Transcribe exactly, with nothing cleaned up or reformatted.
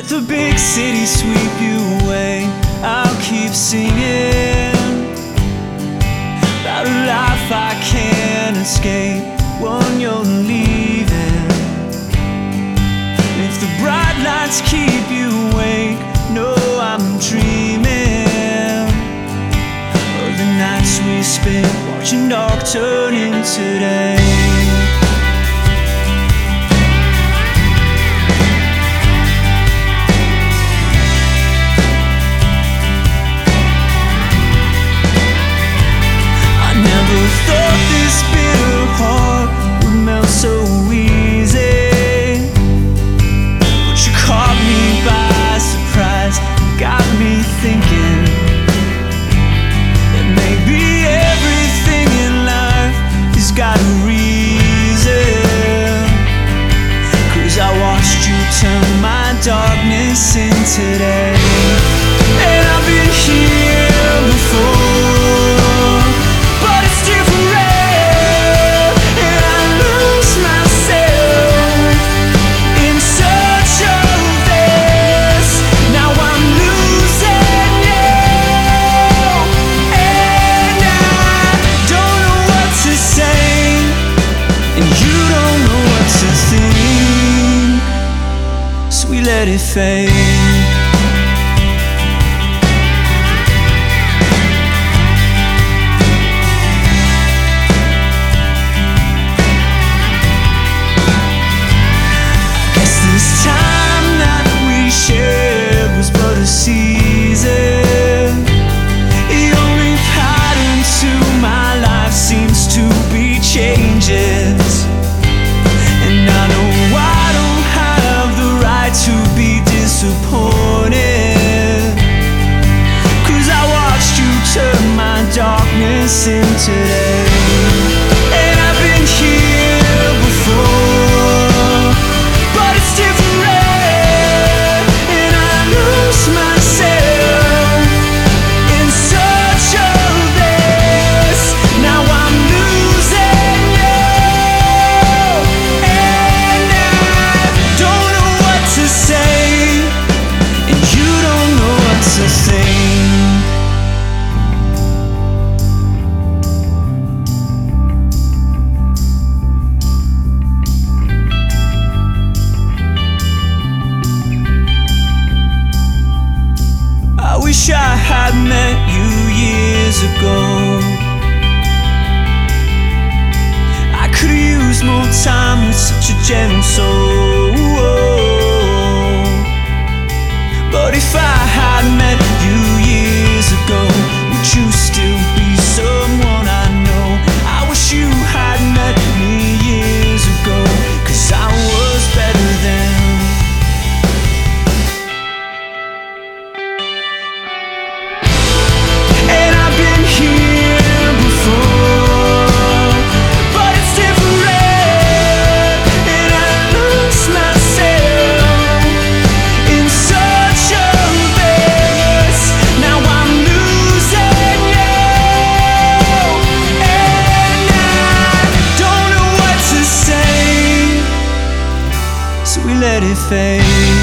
the big city sweep you away, I'll keep singing about a life I can't escape when you're leaving. If the bright lights keep you awake, no, I'm dreaming of the nights we spent watching dark turn into day. Thought this bitter heart would melt so easy, but you caught me by surprise, got me thinking that maybe everything in life has got a reason. Cause I watched you turn my darkness into day, and I've been here before, but it's different. We let it fade. Darkness in today, and I've been here before, but it's different, and I lose myself in search of this. Now I'm losing you, and I don't know what to say, and you don't know what to think. I wish I had met you years ago. I could've used more time with such a gentle soul. But if I had met you years ago, would you still be someone I know? I wish you had met me years ago, cause I was better then. We let it fade.